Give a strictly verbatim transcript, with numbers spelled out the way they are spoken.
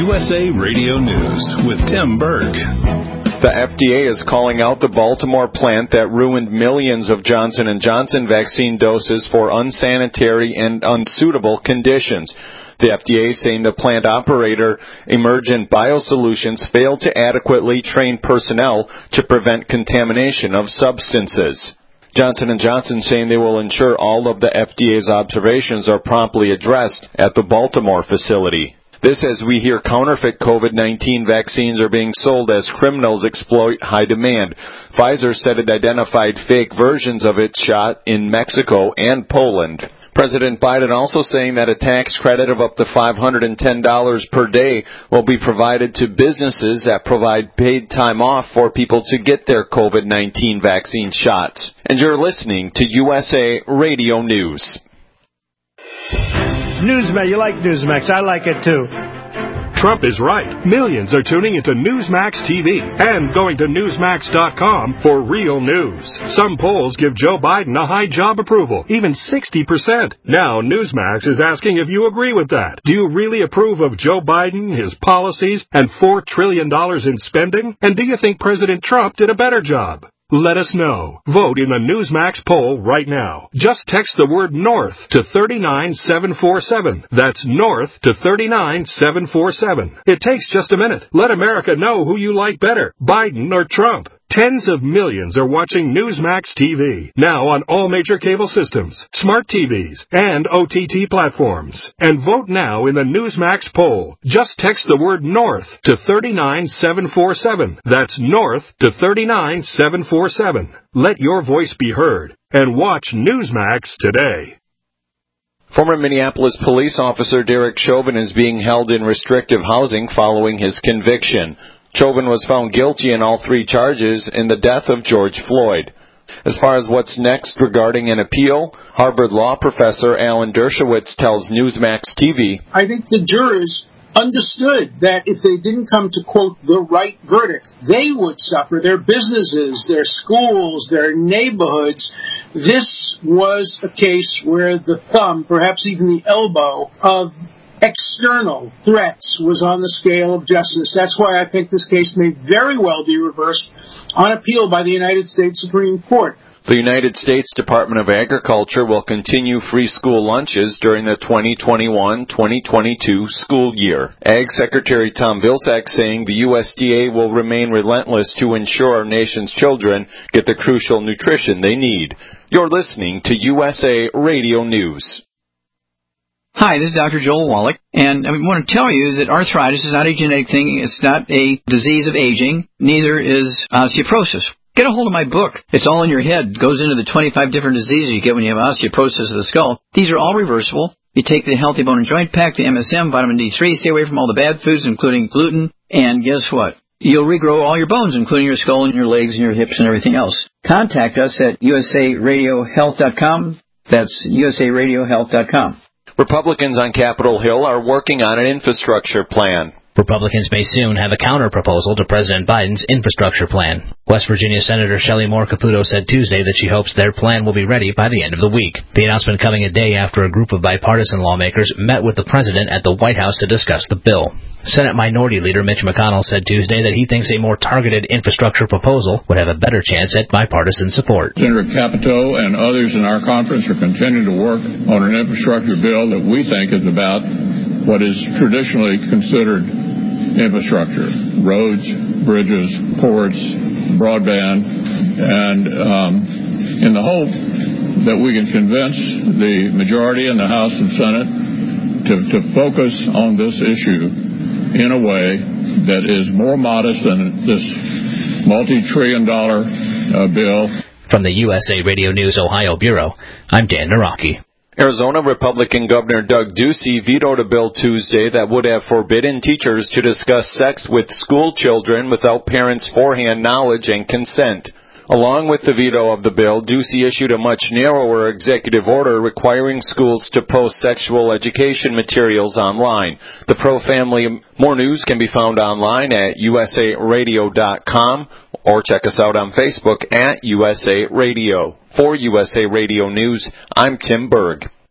U S A Radio News with Tim Berg. The F D A is calling out the Baltimore plant that ruined millions of Johnson and Johnson vaccine doses for unsanitary and unsuitable conditions. The F D A is saying the plant operator, Emergent Biosolutions, failed to adequately train personnel to prevent contamination of substances. Johnson and Johnson saying they will ensure all of the F D A's observations are promptly addressed at the Baltimore facility. This as we hear counterfeit COVID nineteen vaccines are being sold as criminals exploit high demand. Pfizer said it identified fake versions of its shot in Mexico and Poland. President Biden also saying that a tax credit of up to five hundred ten dollars per day will be provided to businesses that provide paid time off for people to get their COVID nineteen vaccine shots. And you're listening to U S A Radio News. Newsmax, you like Newsmax. I like it too. Trump is right. Millions are tuning into Newsmax T V and going to Newsmax dot com for real news. Some polls give Joe Biden a high job approval, even sixty percent. Now Newsmax is asking if you agree with that. Do you really approve of Joe Biden, his policies, and four trillion dollars in spending? And do you think President Trump did a better job? Let us know. Vote in the Newsmax poll right now. Just text the word NORTH to three nine seven four seven. That's NORTH to three nine seven four seven. It takes just a minute. Let America know who you like better, Biden or Trump. Tens of millions are watching Newsmax T V, now on all major cable systems, smart T Vs, and O T T platforms. And vote now in the Newsmax poll. Just text the word NORTH to three nine seven four seven. That's NORTH to three nine seven four seven. Let your voice be heard, and watch Newsmax today. Former Minneapolis police officer Derek Chauvin is being held in restrictive housing following his conviction. Chauvin was found guilty in all three charges in the death of George Floyd. As far as what's next regarding an appeal, Harvard law professor Alan Dershowitz tells Newsmax T V, I think the jurors understood that if they didn't come to, quote, the right verdict, they would suffer. Their businesses, their schools, their neighborhoods. This was a case where the thumb, perhaps even the elbow, of external threats was on the scale of justice. That's why I think this case may very well be reversed on appeal by the United States Supreme Court. The United States Department of Agriculture will continue free school lunches during the twenty twenty-one twenty twenty-two school year. Ag Secretary Tom Vilsack saying the U S D A will remain relentless to ensure our nation's children get the crucial nutrition they need. You're listening to U S A Radio News. Hi, this is Doctor Joel Wallach, and I want to tell you that arthritis is not a genetic thing. It's not a disease of aging. Neither is osteoporosis. Get a hold of my book. It's all in your head. It goes into the twenty-five different diseases you get when you have osteoporosis of the skull. These are all reversible. You take the Healthy Bone and Joint Pack, the M S M, vitamin D three, stay away from all the bad foods, including gluten, and guess what? You'll regrow all your bones, including your skull and your legs and your hips and everything else. Contact us at U S A radio health dot com. That's U S A radio health dot com. Republicans on Capitol Hill are working on an infrastructure plan. Republicans may soon have a counter-proposal to President Biden's infrastructure plan. West Virginia Senator Shelley Moore Caputo said Tuesday that she hopes their plan will be ready by the end of the week. The announcement coming a day after a group of bipartisan lawmakers met with the president at the White House to discuss the bill. Senate Minority Leader Mitch McConnell said Tuesday that he thinks a more targeted infrastructure proposal would have a better chance at bipartisan support. Senator Capito and others in our conference are continuing to work on an infrastructure bill that we think is about what is traditionally considered infrastructure: roads, bridges, ports, broadband, and um, in the hope that we can convince the majority in the House and Senate to, to focus on this issue in a way that is more modest than this multi-trillion dollar uh, bill. From the U S A Radio News Ohio Bureau, I'm Dan Naraki. Arizona Republican Governor Doug Ducey vetoed a bill Tuesday that would have forbidden teachers to discuss sex with school children without parents' forehand knowledge and consent. Along with the veto of the bill, Ducey issued a much narrower executive order requiring schools to post sexual education materials online. The pro-family More News can be found online at U S A radio dot com or check us out on Facebook at U S A Radio. For U S A Radio News, I'm Tim Berg.